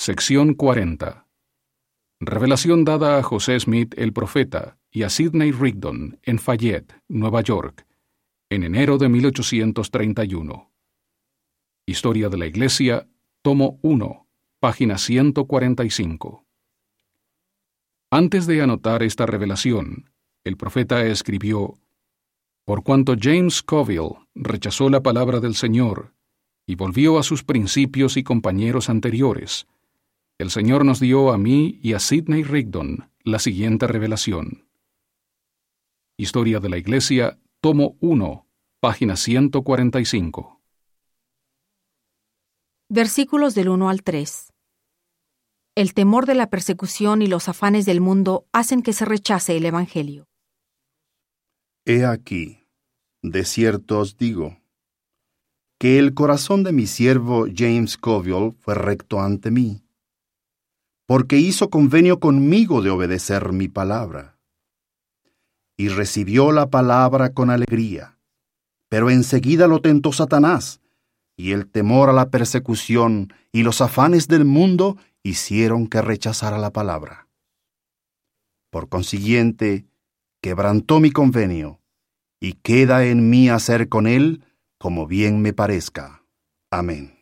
Sección 40. Revelación dada a José Smith el profeta y a Sidney Rigdon en Fayette, Nueva York, en enero de 1831. Historia de la Iglesia, tomo 1, página 145. Antes de anotar esta revelación, el profeta escribió: Por cuanto James Scoville rechazó la palabra del Señor y volvió a sus principios y compañeros anteriores, el Señor nos dio a mí y a Sidney Rigdon la siguiente revelación. Historia de la Iglesia, tomo 1, página 145. Versículos del 1 al 3. El temor de la persecución y los afanes del mundo hacen que se rechace el Evangelio. He aquí, de cierto os digo, que el corazón de mi siervo James Scoville fue recto ante mí, porque hizo convenio conmigo de obedecer mi palabra. Y recibió la palabra con alegría, pero enseguida lo tentó Satanás, y el temor a la persecución y los afanes del mundo hicieron que rechazara la palabra. Por consiguiente, quebrantó mi convenio, y queda en mí hacer con él como bien me parezca. Amén.